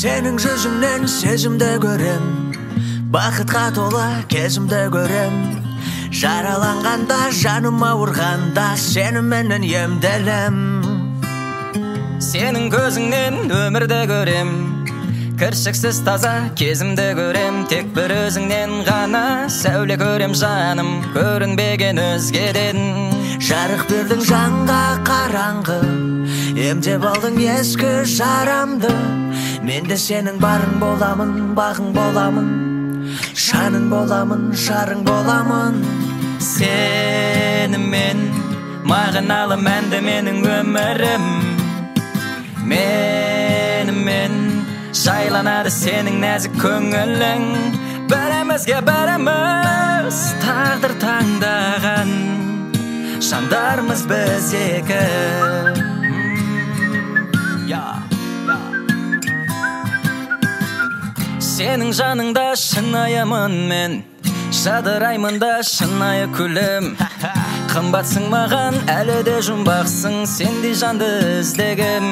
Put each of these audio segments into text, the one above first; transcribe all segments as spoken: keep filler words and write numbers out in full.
Сенің жүзіңнен сезімді көрем, бақытқа толы кезімді көрем. Жараланғанда, жаным ауырғанда, сеніменен емделем. Сенің көзіңнен өмірді көрем, кіршіксіз таза кезімді көрем. Тек бір өзіңнен ғана сәуле көрем жаным, көрінбеген өзгеден. Жарық бердің жанға қараңғы, емдеп алдың ескі жарамды. Мен де сенің барың боламын, бағың боламын, шаның боламын, жарың боламын. Сенімен мағыналы мәнді менің өмірім, менімен жайланады сенің нәзік көңілің. Бірімізге біріміз тағдыр таңдаған жандармыз біз екі. Сенің жаныңда шынайымын мен, жадыраймын да шынайы күлім. Қымбатсың маған, әлі де жұмбақсың, сендей жанды іздегім.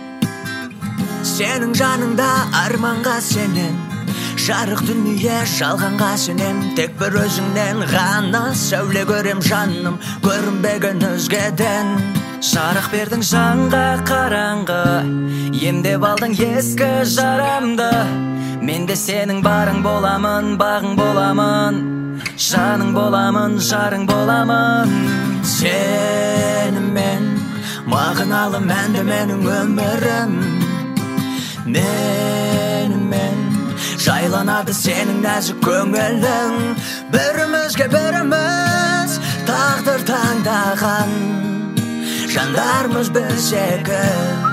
Сенің жаныңда арманға сенен, жарық дүние жалғанға сенем. Тек бір өзіңнен ғана сәуле көрем жаным, көрінбеген өзгеден. Жарық бердің жанға қараңғы, емдеп алдың ескі жарамды. Мен де сенің барың боламын, бағың боламын, жаның боламын, жарың боламын. Сенімен мағыналы мәнді менің өмірім, менімен жайланады сенің нәзік көңілің. Бірімізге біріміз тағдыр таңдаған жандармыз біз екі.